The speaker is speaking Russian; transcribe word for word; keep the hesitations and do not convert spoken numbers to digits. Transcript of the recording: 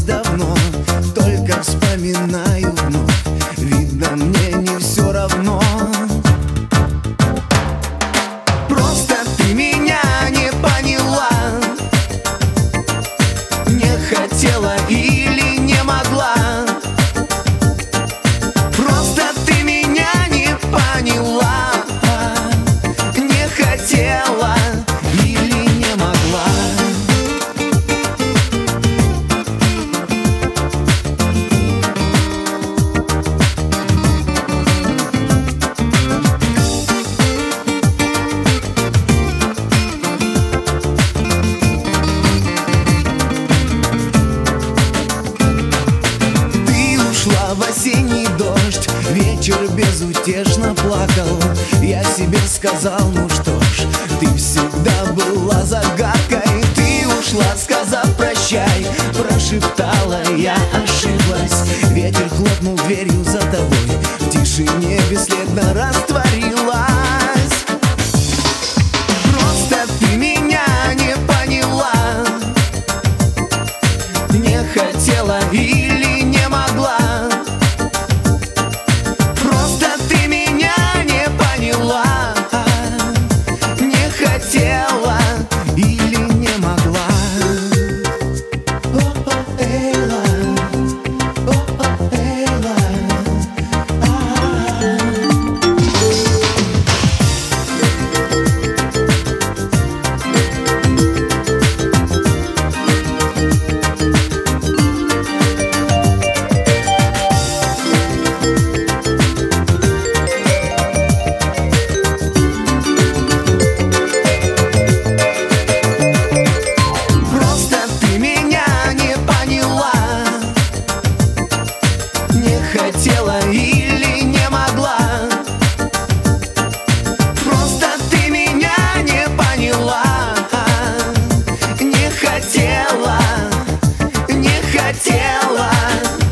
давно, только вспоминаю вновь. Видно, мне не все равно. Просто ты меня не поняла, не хотела или не могла. Просто ты меня не поняла, не хотела или не могла. В осенний дождь, вечер безутешно плакал. Я себе сказал, ну что ж, ты всегда была загадкой. Ты ушла, сказав прощай, прошептала, я ошиблась. Ветер хлопнул дверью за тобой, в тишине бесследно растворилась. Просто ты меня не поняла, не хотела или не могла. Хотела или не могла. О-о, Эйла, о-о, Эйла, хотела или не могла. Просто ты меня не поняла, не хотела, не хотела.